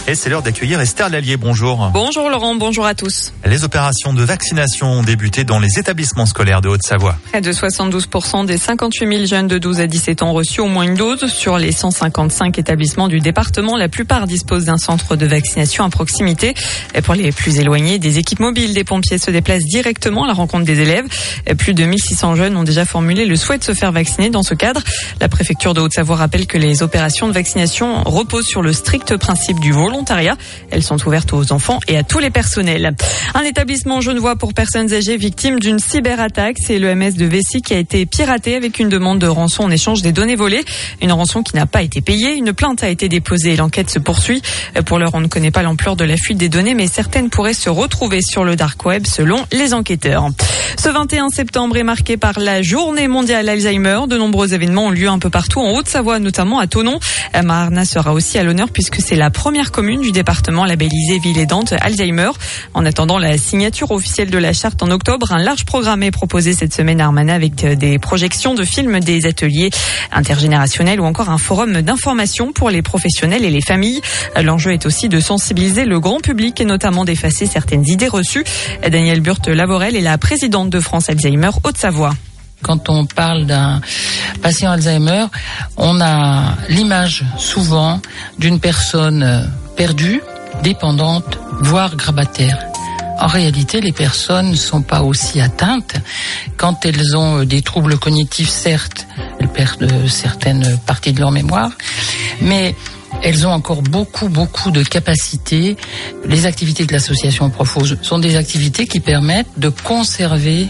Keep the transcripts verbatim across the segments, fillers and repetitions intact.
Et c'est l'heure d'accueillir Esther Lallier. Bonjour. Bonjour Laurent, bonjour à tous. Les opérations de vaccination ont débuté dans les établissements scolaires de Haute-Savoie. Près de soixante-douze pour cent des cinquante-huit mille jeunes de douze à dix-sept ans ont reçu au moins une dose. Sur les cent cinquante-cinq établissements du département, la plupart disposent d'un centre de vaccination à proximité. Et pour les plus éloignés, des équipes mobiles des pompiers se déplacent directement à la rencontre des élèves. Et plus de mille six cents jeunes ont déjà formulé le souhait de se faire vacciner dans ce cadre. La préfecture de Haute-Savoie rappelle que les opérations de vaccination reposent sur le strict principe du volontariat. Elles sont ouvertes aux enfants et à tous les personnels. Un établissement genevois pour personnes âgées victimes d'une cyberattaque. C'est l'E M S de Vessy qui a été piraté avec une demande de rançon en échange des données volées. Une rançon qui n'a pas été payée. Une plainte a été déposée et l'enquête se poursuit. Pour l'heure, on ne connaît pas l'ampleur de la fuite des données, mais certaines pourraient se retrouver sur le dark web selon les enquêteurs. Ce vingt et un septembre est marqué par la journée mondiale Alzheimer. De nombreux événements ont lieu un peu partout en Haute-Savoie, notamment à Thonon. Marna sera aussi à l'honneur puisque c'est la première commune du département labellisée ville aidante Alzheimer. En attendant la signature officielle de la charte en octobre, un large programme est proposé cette semaine à Armana avec des projections de films, des ateliers intergénérationnels ou encore un forum d'information pour les professionnels et les familles. L'enjeu est aussi de sensibiliser le grand public et notamment d'effacer certaines idées reçues. Danielle Burthe-Lavorel est la présidente de France Alzheimer Haute-Savoie. Quand on parle d'un patient Alzheimer, on a l'image souvent d'une personne perdue, dépendante, voire grabataire. En réalité, les personnes ne sont pas aussi atteintes. Quand elles ont des troubles cognitifs, certes, elles perdent certaines parties de leur mémoire, mais elles ont encore beaucoup, beaucoup de capacités. Les activités que l'association propose sont des activités qui permettent de conserver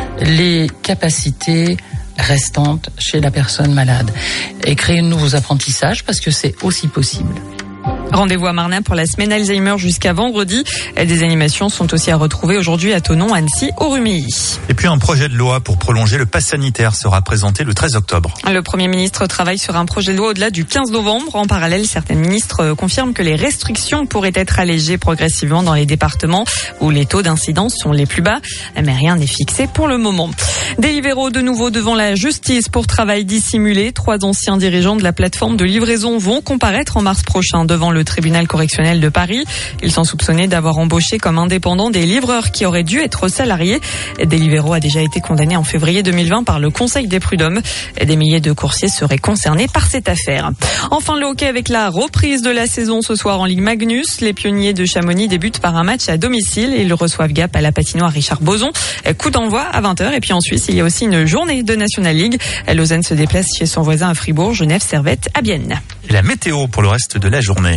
les capacités restantes chez la personne malade et créer de nouveaux apprentissages parce que c'est aussi possible. Rendez-vous à Marna pour la semaine Alzheimer jusqu'à vendredi. Des animations sont aussi à retrouver aujourd'hui à Thonon, Annecy, au Rumilly. Et puis un projet de loi pour prolonger le pass sanitaire sera présenté le treize octobre. Le Premier ministre travaille sur un projet de loi au-delà du quinze novembre. En parallèle, certains ministres confirment que les restrictions pourraient être allégées progressivement dans les départements où les taux d'incidence sont les plus bas. Mais rien n'est fixé pour le moment. Des libéraux de nouveau devant la justice pour travail dissimulé. Trois anciens dirigeants de la plateforme de livraison vont comparaître en mars prochain devant le tribunal correctionnel de Paris. Ils sont soupçonnés d'avoir embauché comme indépendants des livreurs qui auraient dû être salariés. Deliveroo a déjà été condamné en février deux mille vingt par le Conseil des prud'hommes. Des milliers de coursiers seraient concernés par cette affaire. Enfin, le hockey avec la reprise de la saison ce soir en Ligue Magnus. Les pionniers de Chamonix débutent par un match à domicile. Ils reçoivent Gap à la patinoire Richard Boson. Coup d'envoi à vingt heures. Et puis en Suisse, il y a aussi une journée de National League. Lausanne se déplace chez son voisin à Fribourg. Genève, Servette à Bienne. Et la météo pour le reste de la journée.